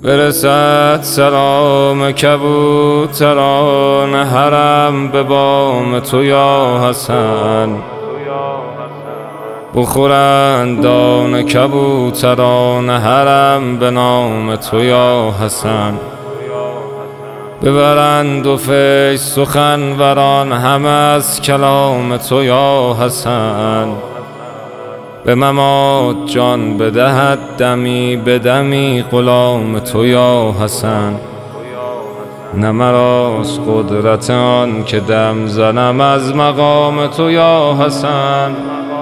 برسد سلام کبوتران حرم به بام تو یا حسن، بخورند دانه کبوتران حرم به نام تو یا حسن. ببرند و فیض سخنوران همه از کلام تو یا حسن. به ممات جان بدهد دمی به دمی غلام تو یا حسن. نه مراست قدرت آن که دم زنم از مقام تو یا حسن.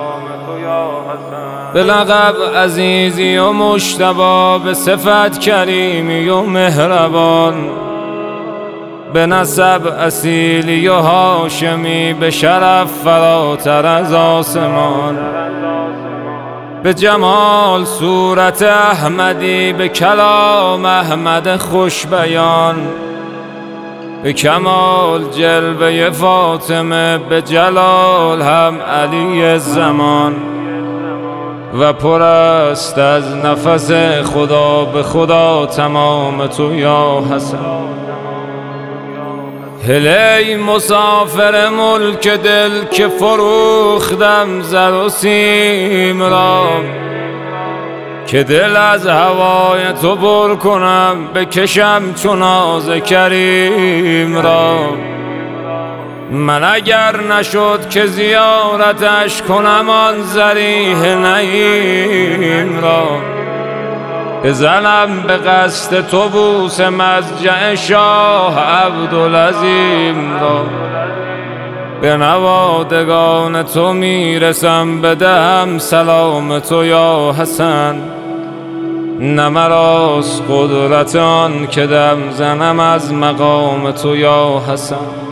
به لقب عزیزی و مجتبی، به صفت کریمی و مهربان، به نسب اصیلی و هاشمی، به شرف فراتر از آسمان، به جمال صورت احمدی، به کلام احمد خوش بیان، به کمال جلوه فاطمه، به جلال هم علی زمان. و پر است از نفس خدا به خدا تمام تو یا حسن. هلی مسافر ملک دل که فروختم زر و سیم را، که دل از هوای تو پر کنم بکشم چون ناز کریم را. من اگر نشد که زیارتش کنم آن ضریح نعیم را، بزنم به قصد تو بوس مضجع شاه عبدالعظیم را. به نوادگان تو میرسم بدهم سلام تو یا حسن. نه مراست قدرت آن که دم زنم از مقام تو یا حسن.